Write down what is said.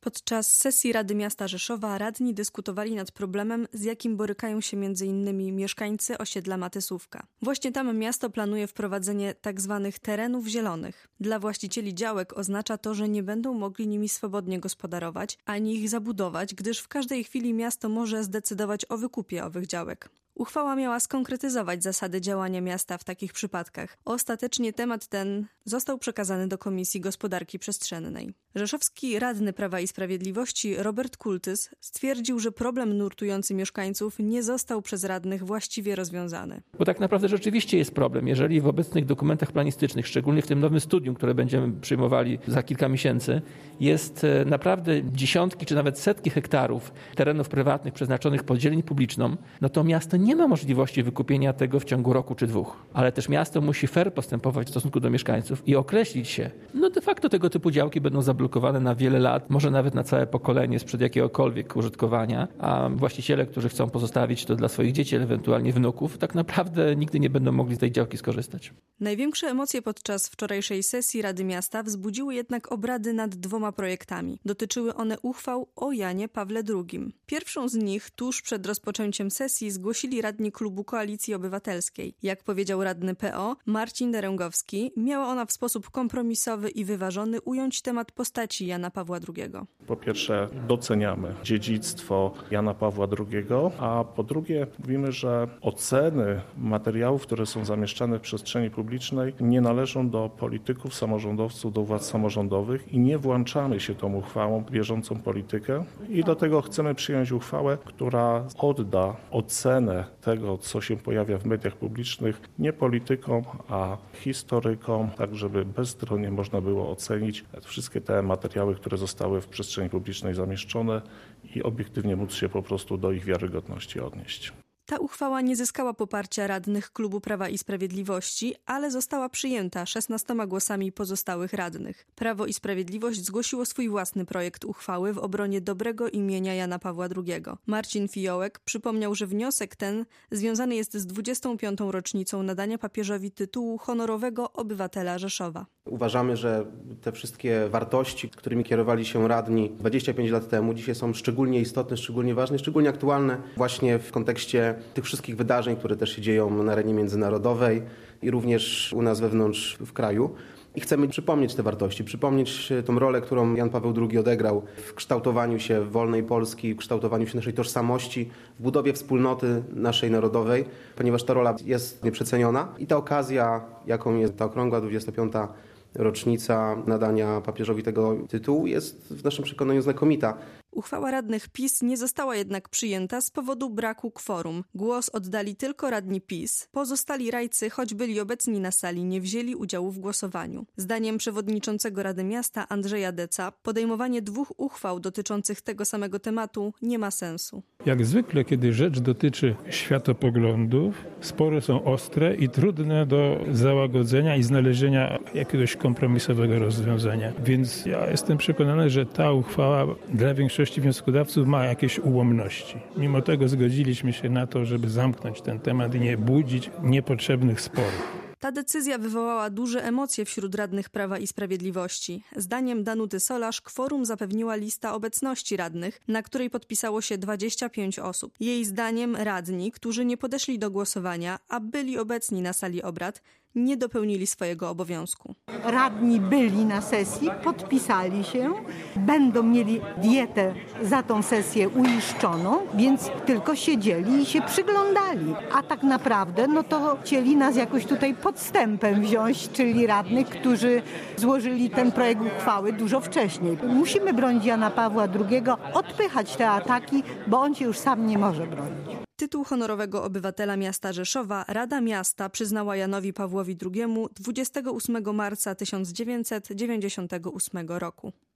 Podczas sesji Rady Miasta Rzeszowa radni dyskutowali nad problemem, z jakim borykają się m.in. mieszkańcy osiedla Matysówka. Właśnie tam miasto planuje wprowadzenie tzw. terenów zielonych. Dla właścicieli działek oznacza to, że nie będą mogli nimi swobodnie gospodarować, ani ich zabudować, gdyż w każdej chwili miasto może zdecydować o wykupie owych działek. Uchwała miała skonkretyzować zasady działania miasta w takich przypadkach. Ostatecznie temat ten został przekazany do Komisji Gospodarki Przestrzennej. Rzeszowski radny Prawa i Sprawiedliwości Robert Kultys stwierdził, że problem nurtujący mieszkańców nie został przez radnych właściwie rozwiązany. Bo tak naprawdę rzeczywiście jest problem. Jeżeli w obecnych dokumentach planistycznych, szczególnie w tym nowym studium, które będziemy przyjmowali za kilka miesięcy, jest naprawdę dziesiątki czy nawet setki hektarów terenów prywatnych przeznaczonych pod zieleń publiczną, no to miasto nie ma możliwości wykupienia tego w ciągu roku czy dwóch. Ale też miasto musi fair postępować w stosunku do mieszkańców i określić się. No de facto tego typu działki będą zablokowane na wiele lat, może nawet na całe pokolenie sprzed jakiegokolwiek użytkowania, a właściciele, którzy chcą pozostawić to dla swoich dzieci, ewentualnie wnuków, tak naprawdę nigdy nie będą mogli z tej działki skorzystać. Największe emocje podczas wczorajszej sesji Rady Miasta wzbudziły jednak obrady nad 2 projektami. Dotyczyły one uchwał o Janie Pawle II. Pierwszą z nich tuż przed rozpoczęciem sesji zgłosili radni klubu Koalicji Obywatelskiej. Jak powiedział radny PO Marcin Deręgowski, miała ona w sposób kompromisowy i wyważony ująć temat postaci Jana Pawła II. Po pierwsze doceniamy dziedzictwo Jana Pawła II, a po drugie mówimy, że oceny materiałów, które są zamieszczane w przestrzeni publicznej, nie należą do polityków, samorządowców, do władz samorządowych i nie włączamy się tą uchwałą w bieżącą politykę i dlatego chcemy przyjąć uchwałę, która odda ocenę tego, co się pojawia w mediach publicznych, nie politykom, a historykom, tak żeby bezstronnie można było ocenić wszystkie te materiały, które zostały w przestrzeni publicznej zamieszczone i obiektywnie móc się po prostu do ich wiarygodności odnieść. Ta uchwała nie zyskała poparcia radnych klubu Prawa i Sprawiedliwości, ale została przyjęta 16 głosami pozostałych radnych. Prawo i Sprawiedliwość zgłosiło swój własny projekt uchwały w obronie dobrego imienia Jana Pawła II. Marcin Fiołek przypomniał, że wniosek ten związany jest z 25. rocznicą nadania papieżowi tytułu honorowego obywatela Rzeszowa. Uważamy, że te wszystkie wartości, którymi kierowali się radni 25 lat temu, dzisiaj są szczególnie istotne, szczególnie ważne, szczególnie aktualne właśnie w kontekście tych wszystkich wydarzeń, które też się dzieją na arenie międzynarodowej i również u nas wewnątrz w kraju. I chcemy przypomnieć te wartości, przypomnieć tą rolę, którą Jan Paweł II odegrał w kształtowaniu się wolnej Polski, w kształtowaniu się naszej tożsamości, w budowie wspólnoty naszej narodowej, ponieważ ta rola jest nieprzeceniona. I ta okazja, jaką jest ta okrągła 25. rocznica nadania papieżowi tego tytułu, jest w naszym przekonaniu znakomita. Uchwała radnych PiS nie została jednak przyjęta z powodu braku kworum. Głos oddali tylko radni PiS. Pozostali rajcy, choć byli obecni na sali, nie wzięli udziału w głosowaniu. Zdaniem przewodniczącego Rady Miasta Andrzeja Deca podejmowanie 2 uchwał dotyczących tego samego tematu nie ma sensu. Jak zwykle, kiedy rzecz dotyczy światopoglądów, spory są ostre i trudne do załagodzenia i znalezienia jakiegoś kompromisowego rozwiązania. Więc ja jestem przekonany, że ta uchwała dla większości wnioskodawców ma jakieś ułomności. Mimo tego zgodziliśmy się na to, żeby zamknąć ten temat i nie budzić niepotrzebnych sporów. Ta decyzja wywołała duże emocje wśród radnych Prawa i Sprawiedliwości. Zdaniem Danuty Solarz kworum zapewniła lista obecności radnych, na której podpisało się 25 osób. Jej zdaniem radni, którzy nie podeszli do głosowania, a byli obecni na sali obrad, nie dopełnili swojego obowiązku. Radni byli na sesji, podpisali się, będą mieli dietę za tą sesję uiszczoną, więc tylko siedzieli i się przyglądali. A tak naprawdę, no to chcieli nas jakoś tutaj podstępem wziąć, czyli radnych, którzy złożyli ten projekt uchwały dużo wcześniej. Musimy bronić Jana Pawła II, odpychać te ataki, bo on się już sam nie może bronić. Tytuł honorowego obywatela miasta Rzeszowa Rada Miasta przyznała Janowi Pawłowi II 28 marca 1998 roku.